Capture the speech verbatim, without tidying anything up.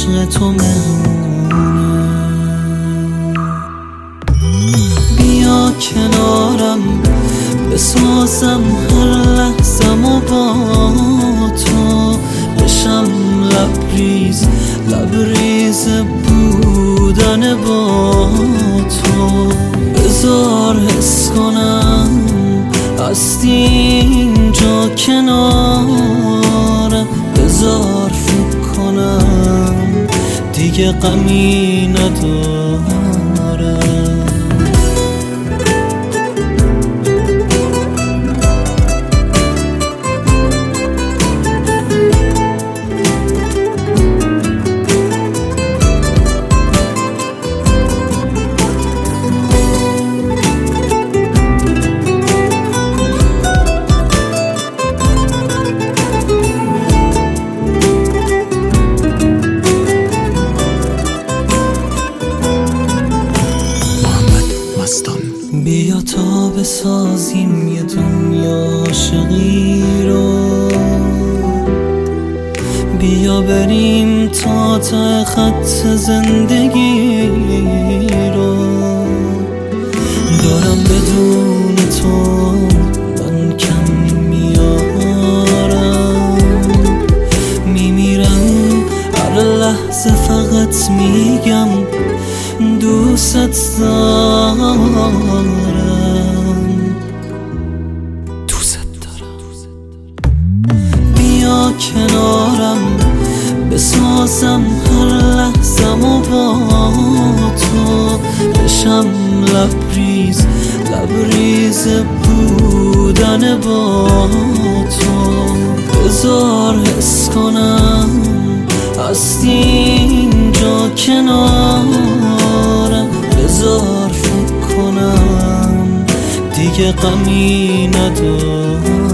عشق تو مهمونه. بیا کنارم بسازم هر لحظه‌مو با تو، بشم لبریز لبریز بودن با تو. بذار حس کنم هستی اینجا کنارم، بذار فکر کنم دیگه غمی ندارم. بیا تا بسازیم یه دنیا عاشقی رو، بیا بریم تا تا خط زندگی رو. دارم بدون تو من کم میارم، میمیرم هر لحظه فقط میگم دوست دارم، دوست دارم. بیا کنارم بسازم هر لحظه‌مو با تو، بشم لبریز لبریز بودن با تو. بذار حس کنم هستی اینجا کنارم، بذار فکر کنم دیگه غمی ندارم.